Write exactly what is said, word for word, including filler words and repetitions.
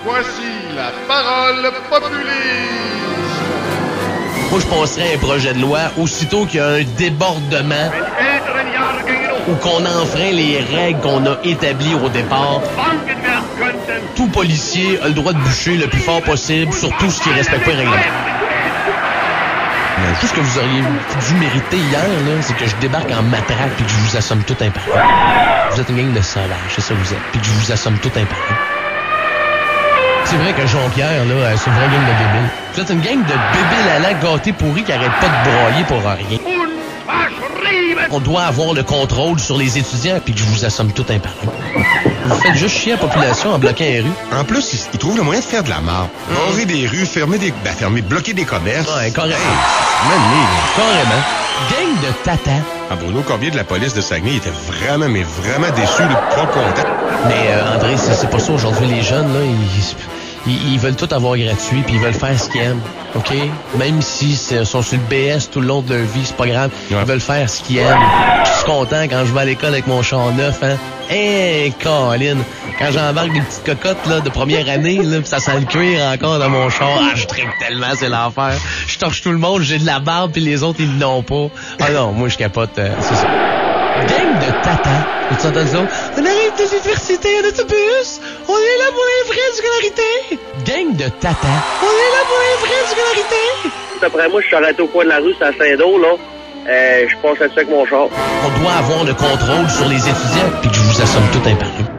Voici la parole populiste. Moi, je passerais un projet de loi aussitôt qu'il y a un débordement ou qu'on enfreint les règles qu'on a établies au départ. Tout policier a le droit de bûcher le plus fort possible, surtout ce qui ne respecte pas les règlements. Tout ce que vous auriez dû mériter hier, là, c'est que je débarque en matraque puis que je vous assomme tout un par un. Vous êtes une gang de sauvages, c'est ça que vous êtes, puis que je vous assomme tout un par un. C'est vrai que Jean-Pierre, là, c'est une vraie gang de débiles. Vous êtes une gang de débiles à la gâtés pourris qui arrêtent pas de broyer pour rien. On doit avoir le contrôle sur les étudiants puis que je vous assomme tout un par un. Vous faites juste chier la population en bloquant les rues. En plus, ils, ils trouvent le moyen de faire de la marre. Barrer des rues, fermer des... Ben, fermer, bloquer des commerces. Ouais, carrément. Hey, même carrément. Gang de tata. Ah, Bruno Corbier de la police de Saguenay, il était vraiment, mais vraiment déçu, là, pas content. Mais euh, André, c'est, c'est pas ça aujourd'hui. Les jeunes, là, ils, ils, ils veulent tout avoir gratuit puis ils veulent faire ce qu'ils aiment. OK? Même s'ils sont sur le B S tout le long de leur vie, c'est pas grave. Ouais. Ils veulent faire ce qu'ils aiment. Je suis content quand je vais à l'école avec mon char neuf, hein? Hé, hey, Colin! Quand j'embarque des petites cocottes là, de première année, là, pis ça sent le cuir encore dans mon char, ah, je tripe tellement, c'est l'enfer. Je torche tout le monde, j'ai de la barbe, puis les autres, ils l'ont pas. Ah non, moi, je capote, euh, c'est ça. Gang de tata. Tu entends ça? On arrive de l'université en autobus. On est là pour les frais de scolarité. Gang de tata. On est là pour les frais de scolarité. D'après moi, je suis arrêté au coin de la rue, c'est à Saint-Do, là. Euh, je passe là-dessus avec mon char. On doit avoir le contrôle sur les étudiants puis que je vous assomme tout un par un.